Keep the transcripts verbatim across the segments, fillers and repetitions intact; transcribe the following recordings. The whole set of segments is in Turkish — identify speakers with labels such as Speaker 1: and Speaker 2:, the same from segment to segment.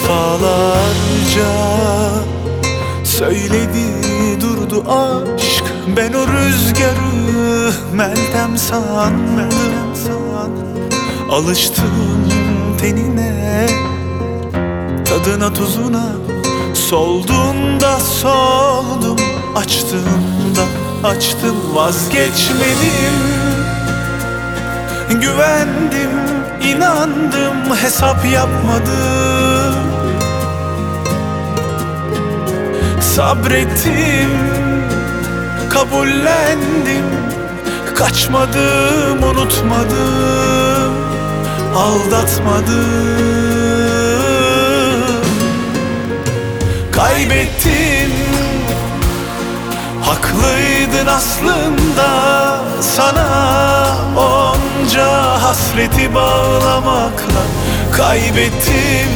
Speaker 1: Defalarca söyledi durdu aşk, ben o rüzgarı Meltem sandım. Alıştım tenine, tadına tuzuna, solduğunda soldum, açtığımda açtım. Vazgeçmedim, güvendim, inandım, hesap yapmadım. Sabrettim, kabullendim, kaçmadım, unutmadım, aldatmadım. Kaybettim, haklıydın aslında, sana onca hasreti bağlamakla. Kaybettim,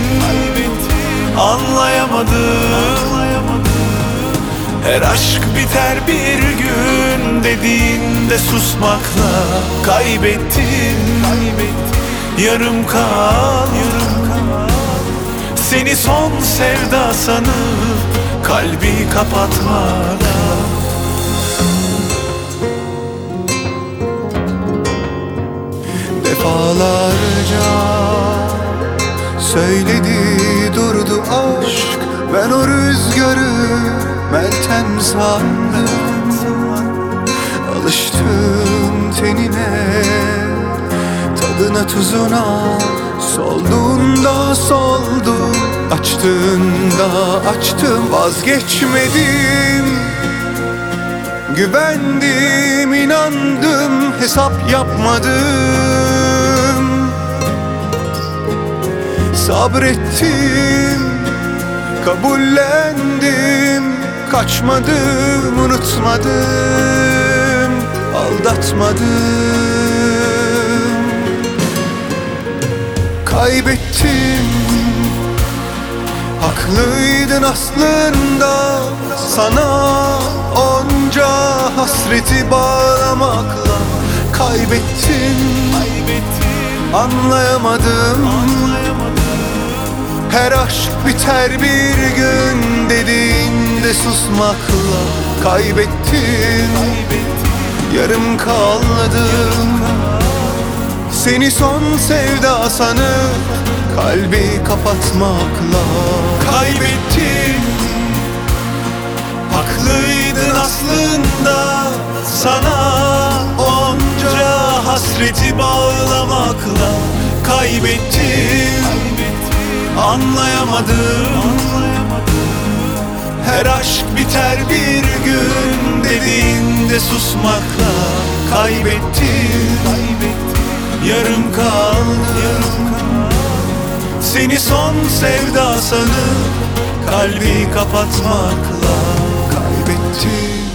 Speaker 1: anlayamadım. Her aşk biter bir gün dediğinde susmakla. Kaybettim, yarım kal, seni son sevda sanıp kalbi kapatmakla.
Speaker 2: Defalarca söyledi durdu aşk, ben o rüzgarı Meltem sandım. Alıştım tenine, tadına tuzuna, solduğunda soldum, açtığında açtım. Vazgeçmedim, güvendim, inandım, hesap yapmadım. Sabrettim, kabullendim, kaçmadım, unutmadım, aldatmadım. Kaybettim, haklıydın aslında, sana onca hasreti bağlamakla. Kaybettim, anlayamadım. Her aşk biter bir gün dediğinde susmakla. Kaybettim, yarım kaldım, seni son sevda sanıp kalbi kapatmakla.
Speaker 1: Kaybettim, haklıydın aslında, sana onca hasreti bağlamakla. Kaybettim, anlayamadım. Her aşk biter bir gün dediğinde susmakla. Kaybettim, yarım kaldım, seni son sevda sanıp kalbi kapatmakla.
Speaker 2: Kaybettim,